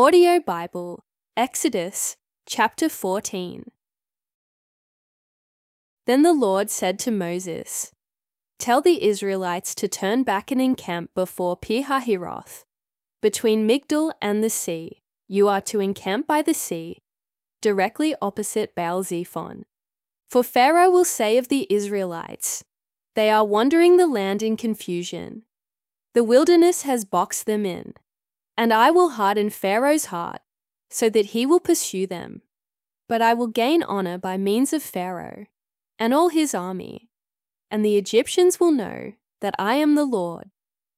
Audio Bible, Exodus chapter 14. Then the Lord said to Moses, "Tell the Israelites to turn back and encamp before Pi-hahiroth, between Migdol and the sea. You are to encamp by the sea, directly opposite Baal-zephon. For Pharaoh will say of the Israelites, 'They are wandering the land in confusion. The wilderness has boxed them in.' And I will harden Pharaoh's heart, so that he will pursue them. But I will gain honor by means of Pharaoh and all his army, and the Egyptians will know that I am the Lord."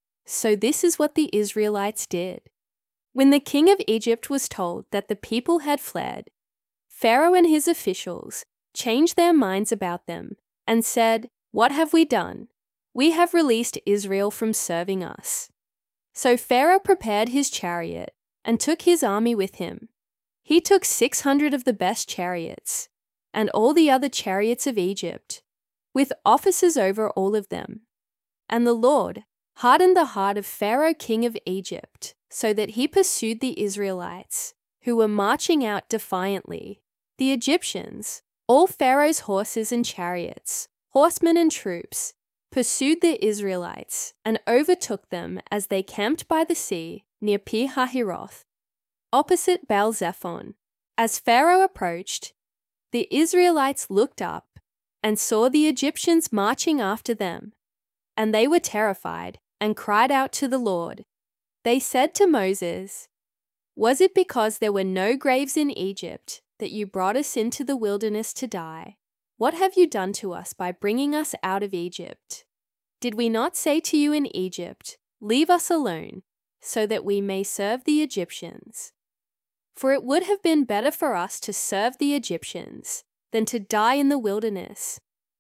So this is what the Israelites did. When the king of Egypt was told that the people had fled, Pharaoh and his officials changed their minds about them and said, "What have we done? We have released Israel from serving us." So Pharaoh prepared his chariot and took his army with him. He took 600 of the best chariots, and all the other chariots of Egypt, with officers over all of them. And the Lord hardened the heart of Pharaoh king of Egypt, so that he pursued the Israelites, who were marching out defiantly. The Egyptians, all Pharaoh's horses and chariots, horsemen and troops, pursued the Israelites and overtook them as they camped by the sea near Pi-hahiroth, opposite Baal-zephon. As Pharaoh approached, the Israelites looked up and saw the Egyptians marching after them, and they were terrified and cried out to the Lord. They said to Moses, "Was it because there were no graves in Egypt that you brought us into the wilderness to die? What have you done to us by bringing us out of Egypt? Did we not say to you in Egypt, 'Leave us alone, so that we may serve the Egyptians'? For it would have been better for us to serve the Egyptians than to die in the wilderness."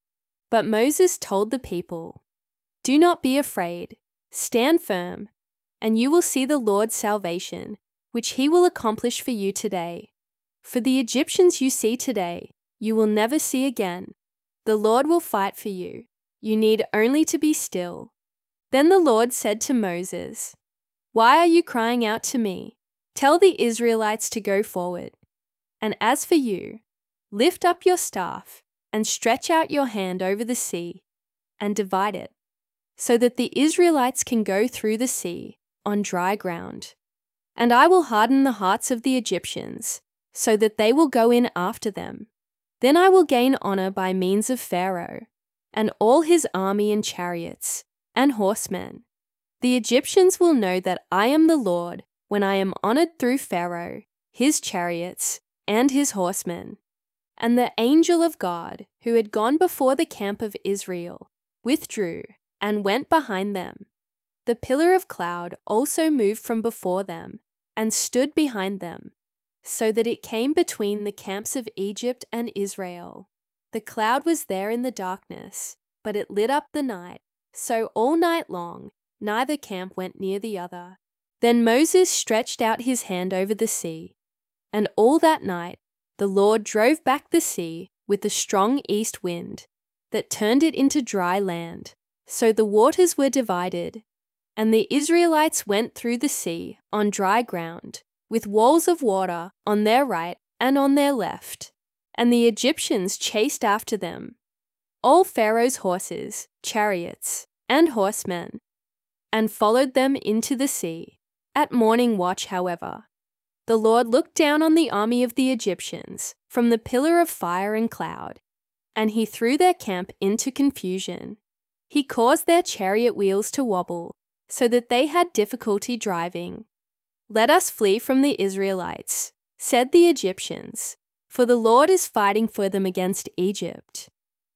But Moses told the people, "Do not be afraid, stand firm, and you will see the Lord's salvation, which he will accomplish for you today. For the Egyptians you see today, you will never see again. The Lord will fight for you. You need only to be still." Then the Lord said to Moses, "Why are you crying out to me? Tell the Israelites to go forward. And as for you, lift up your staff and stretch out your hand over the sea and divide it, so that the Israelites can go through the sea on dry ground. And I will harden the hearts of the Egyptians, so that they will go in after them. Then I will gain honor by means of Pharaoh and all his army and chariots and horsemen. The Egyptians will know that I am the Lord when I am honored through Pharaoh, his chariots, and his horsemen." And the angel of God, who had gone before the camp of Israel, withdrew and went behind them. The pillar of cloud also moved from before them and stood behind them, so that it came between the camps of Egypt and Israel. The cloud was there in the darkness, but it lit up the night, so all night long neither camp went near the other. Then Moses stretched out his hand over the sea, and all that night the Lord drove back the sea with a strong east wind that turned it into dry land. So the waters were divided, and the Israelites went through the sea on dry ground, with walls of water on their right and on their left. And the Egyptians chased after them, all Pharaoh's horses, chariots, and horsemen, and followed them into the sea. At morning watch, however, the Lord looked down on the army of the Egyptians from the pillar of fire and cloud, and he threw their camp into confusion. He caused their chariot wheels to wobble, so that they had difficulty driving. "Let us flee from the Israelites," said the Egyptians, "for the Lord is fighting for them against Egypt."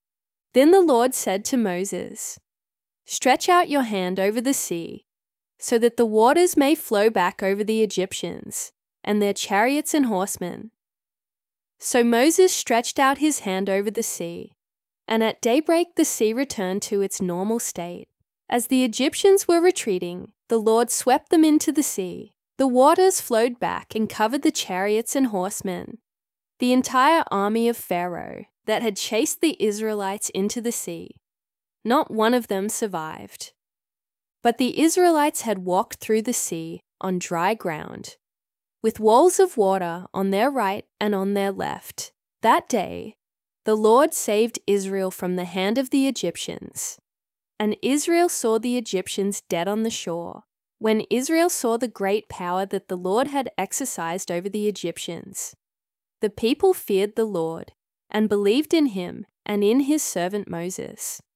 Then the Lord said to Moses, "Stretch out your hand over the sea, so that the waters may flow back over the Egyptians and their chariots and horsemen." So Moses stretched out his hand over the sea, and at daybreak the sea returned to its normal state. As the Egyptians were retreating, the Lord swept them into the sea. The waters flowed back and covered the chariots and horsemen. The entire army of Pharaoh that had chased the Israelites into the sea, not one of them survived. But the Israelites had walked through the sea on dry ground. with walls of water on their right and on their left. That day, the Lord saved Israel from the hand of the Egyptians. And Israel saw the Egyptians dead on the shore, when Israel saw the great power that the Lord had exercised over the Egyptians. The people feared the Lord, and believed in him and in his servant Moses.